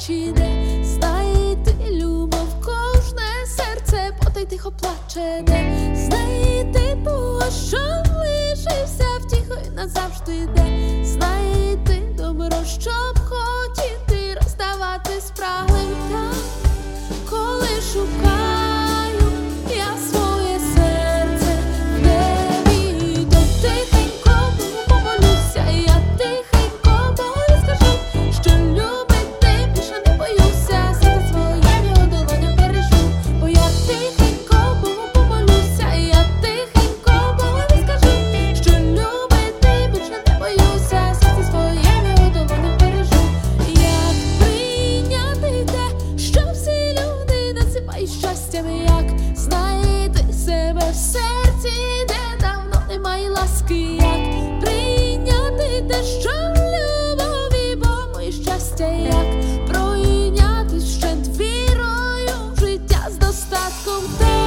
ніч іде, знайти любов кожне серце, потай тихо плаче, де знайти того, що лишився втіхою назавжди, де знайти добро, щоб хотіти роздавати спраглим там, коли шукаю я своє серце в небі, то тихенько помолюся, я тихенько Богові скажу, що любити більше не боюся, серце своє в його долонях бережу, бо я тихенько Богу помолюся, я тихенько Богові скажу, що любити більше не боюся, серце своє в його долонях бережу. Як прийняти те, що всі люди називають щастям, як знайти себе в серці, де давно немає ласки, як прийняти те, що в любові, бо моє щастя, як пройняти вщент вірою в життя з достатком.